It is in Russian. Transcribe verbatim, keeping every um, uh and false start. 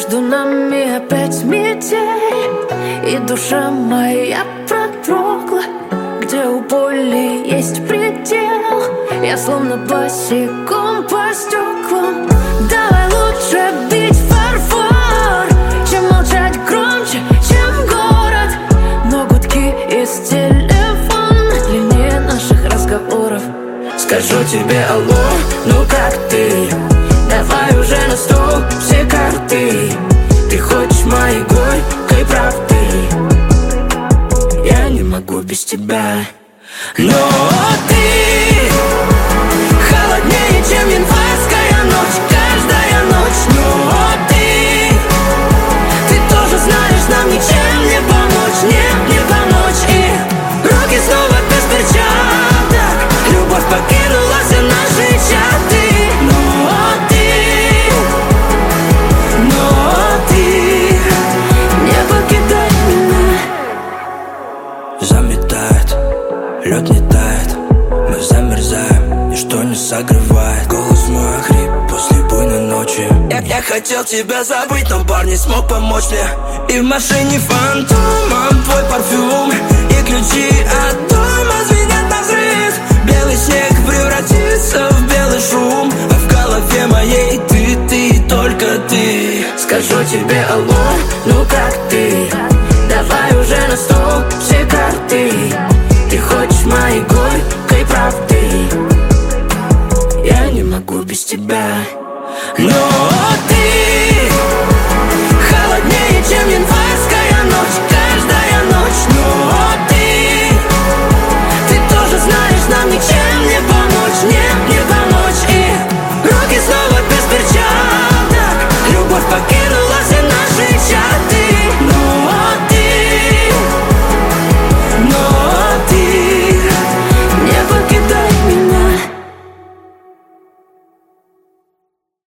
Между нами опять метель, и душа моя продрогла. Где у боли есть предел, я словно босиком по стеклам. Давай лучше бить фарфор, чем молчать громче, чем город. Но гудки из телефона длиннее наших разговоров. Скажу тебе алло, ну как ты? Давай уже на стол все карты. Ты хочешь моей горькой правды? Я не могу без тебя. Но ты холоднее, чем январская ночь, каждая ночь. Но ты, ты тоже знаешь, нам ничем не помочь, не, не помочь. И руки снова без перчаток, любовь покинула все наши чаты. Но ты, но ты не покидай меня. Заметает, лед не тает, мы замерзаем, ничто не согревает. Голос мой охрип после буйной ночи. Я, я хотел тебя забыть, но парень не смог помочь мне. И в машине фантомом твой парфюм, и ключи от дома звенят навзрыд. Белый снег превратится в белый шум, а в голове моей ты, ты, только ты. Скажу тебе алло, ну как